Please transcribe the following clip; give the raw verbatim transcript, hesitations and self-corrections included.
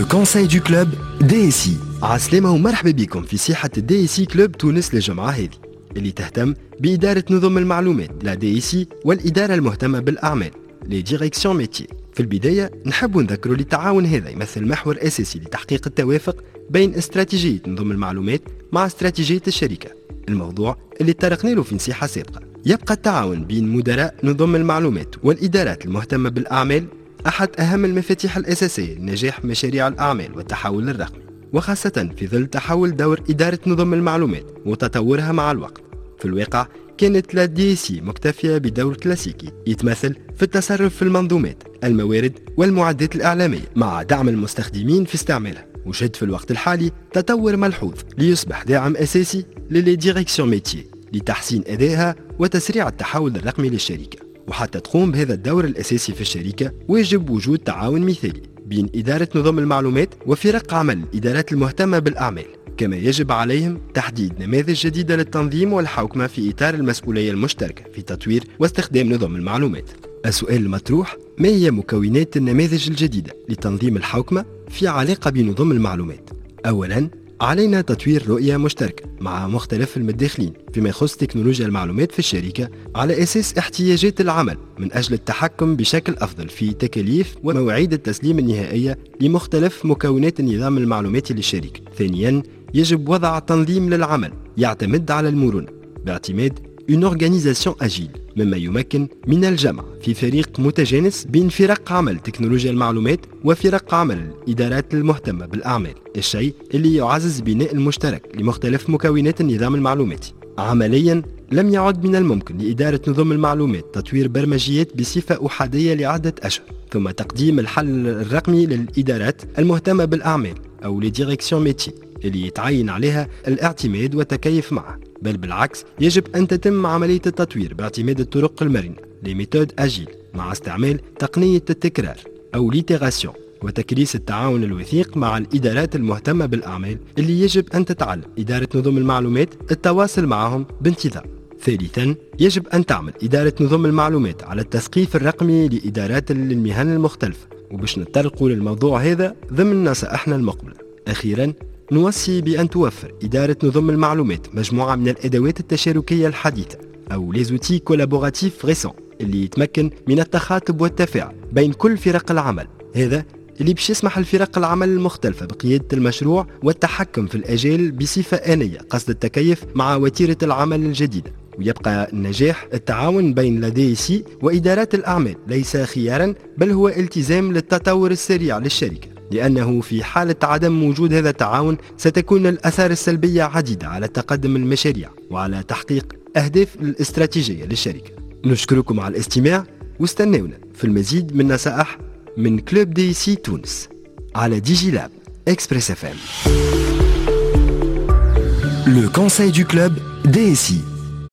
Le conseil du club دي إي سي. عسلامة ومرحبا بكم في ساحة الدي إي سي كلوب تونس للجمعة هذه اللي تهتم بإدارة نظم المعلومات لا دي إي سي والإدارة المهتمة بالأعمال لي ديريكسيون ميتي. في البداية نحب نذكروا للتعاون هذا يمثل محور أساسي لتحقيق التوافق بين استراتيجية نظم المعلومات مع استراتيجية الشركة، الموضوع اللي تطرقنا له في نصيحة سابقة. يبقى التعاون بين مدراء نظم المعلومات والإدارات المهتمة بالأعمال أحد أهم المفاتيح الأساسية لنجاح مشاريع الأعمال والتحول الرقمي، وخاصة في ظل تحول دور إدارة نظم المعلومات وتطورها مع الوقت. في الواقع كانت لا دي سي مكتفية بدور كلاسيكي يتمثل في التصرف في المنظومات، الموارد والمعدات الإعلامية مع دعم المستخدمين في استعمالها. وشهد في الوقت الحالي تطور ملحوظ ليصبح داعم أساسي للي ديريكسيون ميتي لتحسين أدائها وتسريع التحول الرقمي للشركة. وحتى تقوم بهذا الدور الأساسي في الشركة ويجب وجود تعاون مثالي بين إدارة نظم المعلومات وفرق عمل الإدارات المهتمة بالأعمال، كما يجب عليهم تحديد نماذج جديدة للتنظيم والحوكمة في إطار المسؤولية المشتركة في تطوير واستخدام نظم المعلومات. السؤال المطروح: ما هي مكونات النماذج الجديدة لتنظيم الحوكمة في علاقة بنظم المعلومات؟ أولاً، علينا تطوير رؤية مشتركة مع مختلف المتداخلين فيما يخص تكنولوجيا المعلومات في الشركة على أساس احتياجات العمل من أجل التحكم بشكل أفضل في تكاليف ومواعيد التسليم النهائية لمختلف مكونات النظام المعلوماتي للشركة. ثانياً، يجب وضع تنظيم للعمل يعتمد على المرونة باعتماد une organisation agile، مما يمكن من الجمع في فريق متجانس بين فرق عمل تكنولوجيا المعلومات وفرق عمل الإدارات المهتمة بالأعمال، الشيء اللي يعزز بناء المشترك لمختلف مكونات النظام المعلوماتي. عمليا لم يعد من الممكن لإدارة نظم المعلومات تطوير برمجيات بصفة أحادية لعدة أشهر ثم تقديم الحل الرقمي للإدارات المهتمة بالأعمال أو لي ديريكسيون ميتي اللي يتعين عليها الاعتماد والتكيف معه، بل بالعكس يجب أن تتم عملية التطوير باعتماد الطرق المرنة لي ميثود أجيل مع استعمال تقنية التكرار أو ليتيراسيون وتكريس التعاون الوثيق مع الإدارات المهتمة بالأعمال اللي يجب أن تتعلم إدارة نظم المعلومات التواصل معهم بانتظام. ثالثاً، يجب أن تعمل إدارة نظم المعلومات على التثقيف الرقمي لإدارات المهن المختلفة، وباش نتطرقوا للموضوع هذا ضمن نصائحنا المقبلة. أخيراً، نوصي بأن توفر إدارة نظم المعلومات مجموعة من الأدوات التشاركية الحديثة أو les outils collaboratifs récents اللي يتمكن من التخاطب والتفاعل بين كل فرق العمل، هذا اللي باش يسمح لفرق العمل المختلفة بقيادة المشروع والتحكم في الأجال بصفة آنية قصد التكيف مع وتيرة العمل الجديدة. ويبقى النجاح التعاون بين لا دي إي سي وإدارات الأعمال ليس خياراً بل هو التزام للتطور السريع للشركة، لأنه في حالة عدم وجود هذا التعاون ستكون الآثار السلبية عديدة على تقدم المشاريع وعلى تحقيق أهداف الاستراتيجية للشركة. نشكركم على الاستماع واستنونا في المزيد من نصائح من كلوب دي سي تونس على ديجي لاب إكسبريس إف إم. Le conseil du club دي إي سي.